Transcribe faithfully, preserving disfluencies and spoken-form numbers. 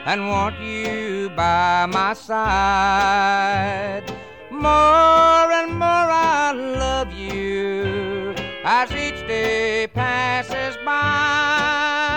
and want you by my side. More and more I love you as each day